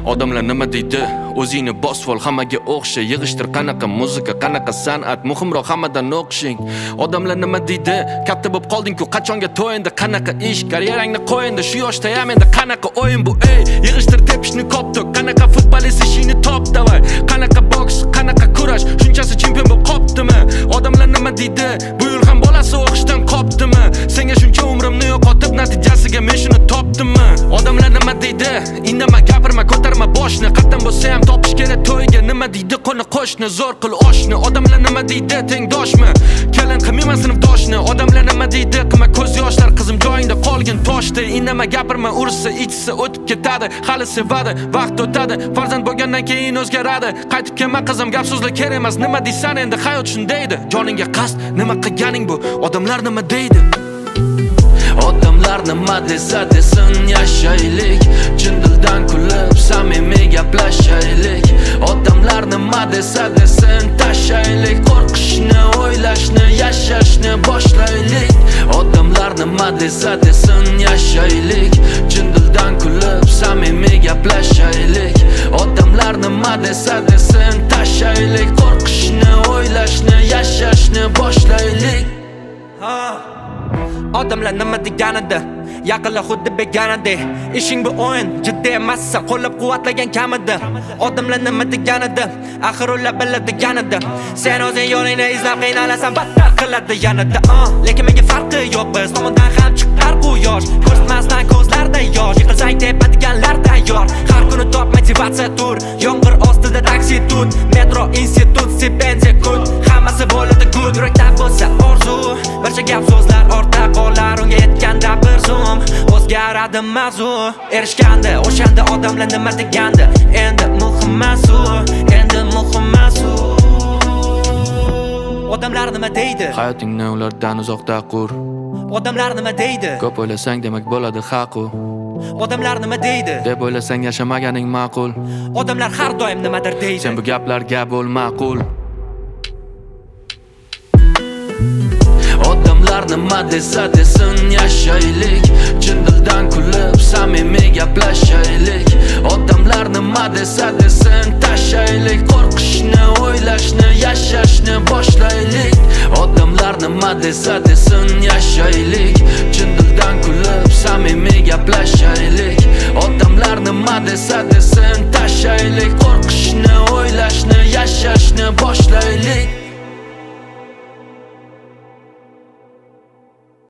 Odamlar nima deydi? O'zingni bosvol, hammaga o'xsha. Yig'ishtir qanaqa muzika, qanaqa san'at, muhimroq hammadan o'qishing. Odamlar nima deydi? Katta bo'lib qolding-ku, qachonga to'yindi? Qanaqa ish, karyerangni qo'yindi? Shu yoshda ham endi qanaqa o'yin bu? Ey, yig'ishtir tepishni koptok. Qanaqa futbolist ishingni top davay. Qanaqa boks, qanaqa kurash, shunchasi chempion bo'lib qopdimi? Odamlar nima deydi? Bu yil ham bolasi o'qishdan qopdimi? Senga shuncha umrimni yo'qotib, natijasiga men shuni topdimmi? Odamlar nima deydi? Indama, gapirma, ko'tarma boshni. Qatdan bo'lsa ham topish kerak to'yga. Nima deydi qo'ni qo'shni, zo'r qil oshni. Odamlar nima deydi? Tengdoshmi? Kelin qilmayman sinfdoshni. Odamlar nima deydi? Qilma ko'z yoshlar, qizim joyingda qolgin toshdi. Indama, gapirma, ursa, ichsa o'tib ketadi. Hali sevadi, vaqt o'tadi. Farzand bo'lgandan keyin o'zgaradi. Qaytib kelma qizim, gap so'zlar kerak emas. Nima deysan endi? Hayot shundaydi. Joningga qasd, nima qilganing bu? Odamlar nima deydi? Odamlar nima desa desin, yashaylik. Chin dildan kulib, samimiy gaplashaylik. Odamlar nima desa desin, tashaylik. Qo'rqishni, o'ylashni, yashashni boshlaylik. Odamlar nima desa desin, yashaylik. Chin dildan kulib, samimiy gaplashaylik. Odamlar nima desa desin, tashaylik. Qo'rqishni, o'ylashni, yashashni boshlaylik. Odamlar nima deganida, yaqinlar xuddi begonadek. Ishing bu o'yin, jiddiy emassan, qo'llab-quvvatlagan kamida. Odamlar nima deganida, axir ular biladiganida. Sen o'zing yo'lingni izlab qiynalasan, battar qiladi yanada. Lekin menga farqi yo'q, biz tomondan ham chiqar bu yosh. Ko'rsatmasdan ko'zlarda yosh, yiqilsang tepadiganlar tayyor. Har kuni top motivatsiya tur, yomg'ir ostida taksi tut, metro institut, stipendiya kut. Hammasi bo'ladi good, yurakda bo'lsa orzu, barcha gap so'zlar ortda qolar. Unga yetganda bir zum o'zgaradi mavzu. Erishganda o'shanda odamlar nima degandi? Endi muhim emas u, endi muhim emas u. Odamlar nima deydi? Hayotingni ulardan uzoqda qur. Odamlar nima deydi? Ko'p o'ylasang demak bo'ladi haqu. Odamlar nima deydi? Deb o'ylasang yashamaganing ma'qul. Odamlar har doim nimadir deydi. Sen bu gaplarga bo'l ma'qul. Odamlar nima desa desin, yashaylik. Chin dildan kulib, samimiy gaplashaylik. Odamlar nima desa desin, tashaylik. Qo'rqishni, o'ylashni, yashashni boshlaylik. Odamlar nima desa desin, yashaylik. Chin dildan kulib, samimiy gaplashaylik. Odamlar nima desa desin, tashaylik. Qo'rqishni, o'ylashni, yashashni boshlaylik.